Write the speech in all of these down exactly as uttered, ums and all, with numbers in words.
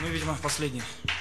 Мы, видимо, последний.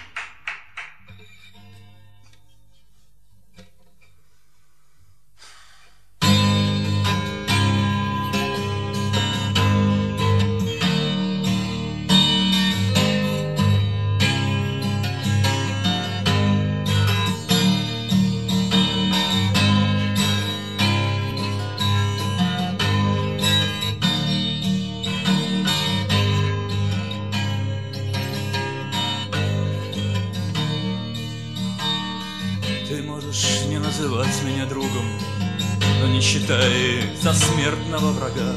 Ты можешь не называть меня другом, но не считай за смертного врага.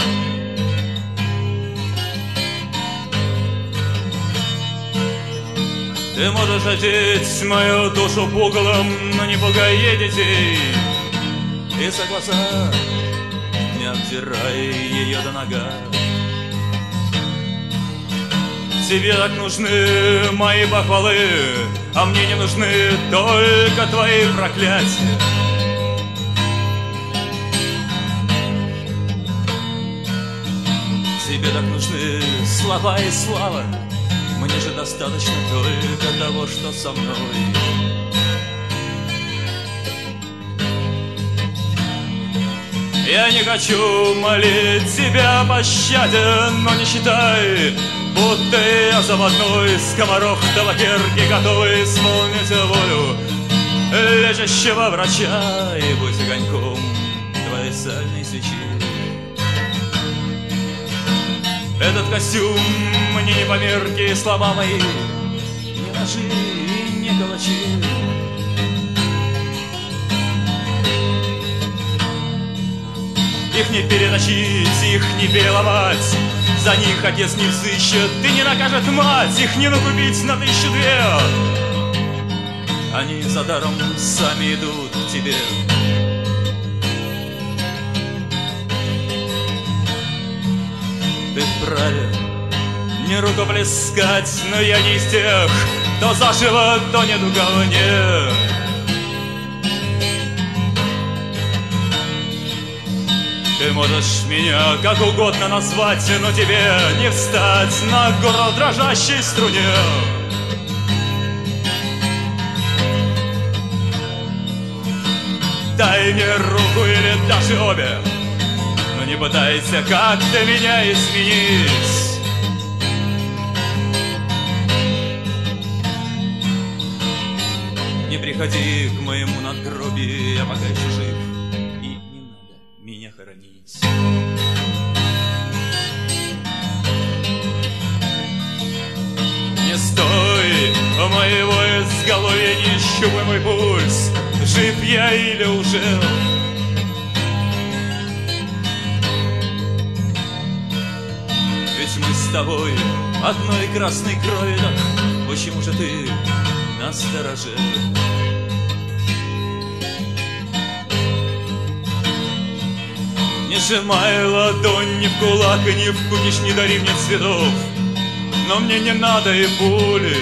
Ты можешь одеть мою душу пугалом, но не пугай детей. И за глаза не обдирай ее до нога. Тебе так нужны мои похвалы, а мне не нужны только твои проклятия. Тебе так нужны слова и слава, мне же достаточно только того, что со мной. Я не хочу молить тебя о пощаде, но не считай, будто я заводной скоморох табакерки, готовый исполнить волю лечащего врача, и будь огоньком твоей сальной свечи. Этот костюм мне не померки, слова мои не ножи и не калачи. Их не переточить, их не переломать, за них отец не взыщет и не накажет мать. Их не накупить на тысячу две, они за даром сами идут к тебе. Ты вправе не рукоплескать, но я не из тех, кто заживо тонет в говне. Ты можешь меня как угодно назвать, но тебе не встать на горло дрожащей струне. Дай мне руку или даже обе, но не пытайся как-то меня изменить. Не приходи к моему надгробию, я пока еще жив, и не надо меня хоронить. Не стой у моего изголовья, не щупай мой пульс, жив я или уже. Ведь мы с тобой одной красной крови, так почему же ты настороже? Не сжимай ладонь ни в кулак и ни в кукиш, не дари мне цветов, но мне не надо и пули.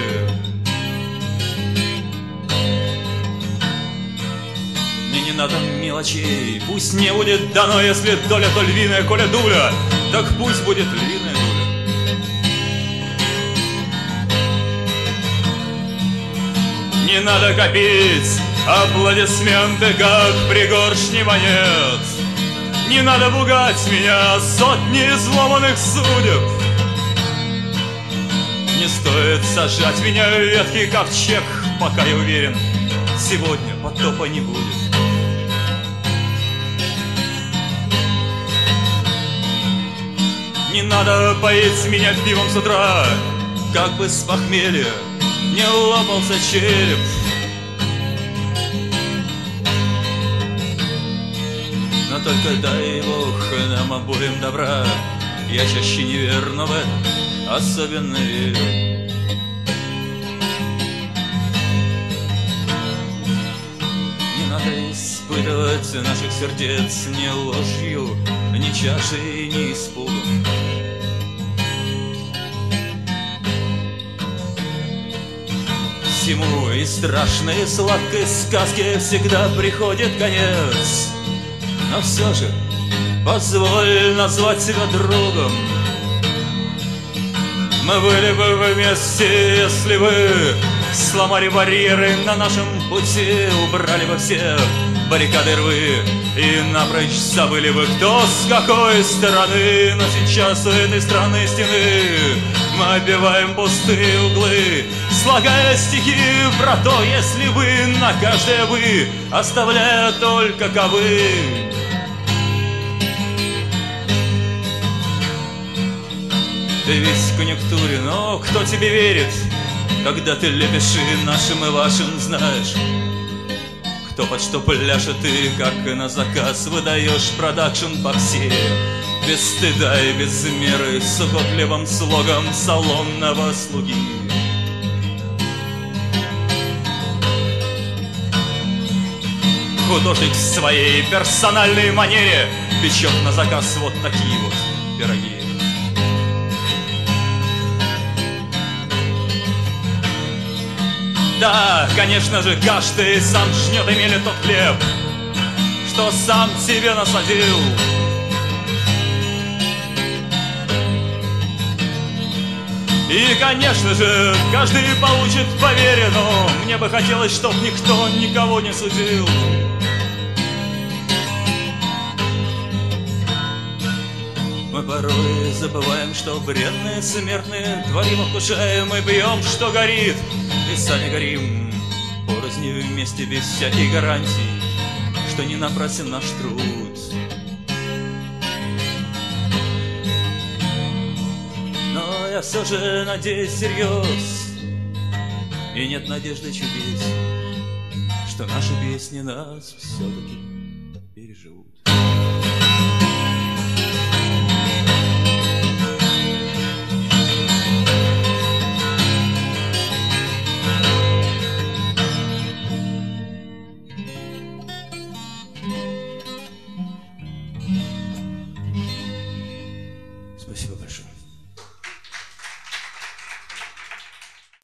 Мне не надо мелочей, пусть не будет дано, если доля, то львиная, коля дуля, так пусть будет львиная дуля. Не надо копить аплодисменты, как пригоршни монет. Не надо пугать меня сотни изломанных судеб. Не стоит сажать меня в ветхий ковчег, пока я уверен, сегодня потопа не будет. Не надо поить меня пивом с утра, как бы с похмелья не лопался череп. Но только дай Бог нам обоим добра, я чаще неверно в это особенно верю. Не надо испытывать наших сердец ни ложью, ни чашей, ни испугом. Всему и страшной, и сладкой сказке всегда приходит конец. Но все же позволь назвать себя другом. Мы были бы вместе, если бы сломали барьеры на нашем пути, убрали бы все баррикады, рвы и напрочь забыли бы, кто с какой стороны. Но сейчас у этой странной стены мы оббиваем пустые углы, слагая стихи про то, если вы на каждое вы, оставляя только ковы. Ты весь в конъюнктуре, но кто тебе верит, когда ты лепишь и нашим, и вашим знаешь? Кто под что пляшет и как и на заказ выдаешь продакшн по все, без стыда и без меры, с угодливым слогом салонного слуги. Художник в своей персональной манере печет на заказ вот такие вот пироги. Да, конечно же, каждый сам жнет и мелет тот хлеб, что сам себе насадил. И, конечно же, каждый получит по вере, но мне бы хотелось, чтоб никто никого не судил. Мы порой забываем, что бренные смертные творим, вкушаем и пьем, что горит, и сами горим порознь вместе без всяких гарантий, что не напрасен наш труд. Но я все же надеюсь всерьез, и нет надежды чудес, что наши песни нас все-таки переживут. Спасибо большое.